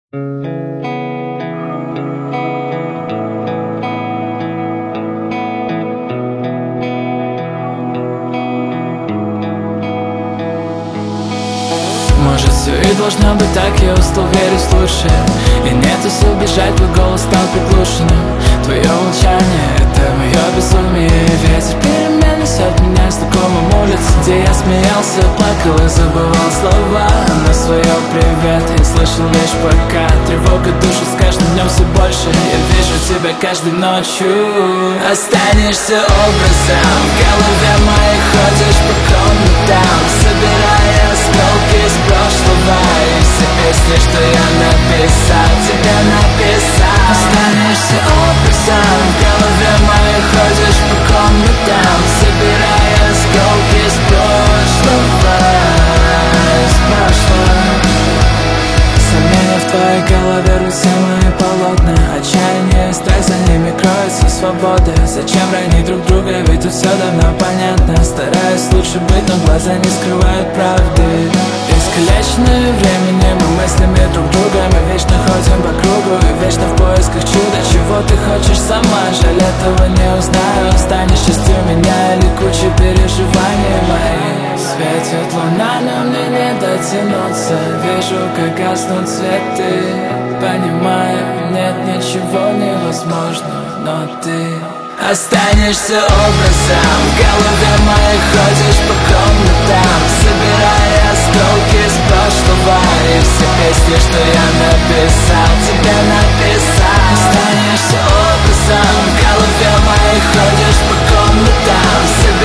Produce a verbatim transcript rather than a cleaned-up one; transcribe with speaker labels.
Speaker 1: Может, все и должно быть так, я устал верить в лучшее. И нету сил бежать, твой голос стал приглушенным. Твое молчание — это мое безумие. Ветер перемен несет меня знакомым улицам, где я смеялся, плакал и забывал слова. На свое привет я слышал лишь пока. Тревога душит с каждым днем все больше. Я вижу тебя каждой ночью. Останешься образом в голове моей, ходишь по комнатам, собирая осколки из прошлого. И все песни, что я написал, тебе написал. Останешься образом в голове моей, ходишь по комнатам, собирая осколки из прошлого, из прошлого. Сомнения в твоей голове рвут все мои полотна. Отчаяние и страх, за ними кроется свобода. Зачем ранить друг друга, ведь тут все давно понятно. Стараюсь лучше быть, но глаза не скрывают правды. Искалеченные временем и мыслями друг друга, мы вечно ходим по кругу и вечно в поисках чуда. Чего ты хочешь сама, жаль, этого не узнаю. Станешь частью меня или кучей переживаний моих. Светит луна, но мне не дотянуться. Вижу, как гаснут цветы. Понимаю, нет ничего невозможного, но ты останешься образом в голове моей, ходишь по комнатам, собирая осколки из прошлого. И все песни, что я написал, тебе написал. Останешься образом в голове моей, ходишь по комнатам, собирая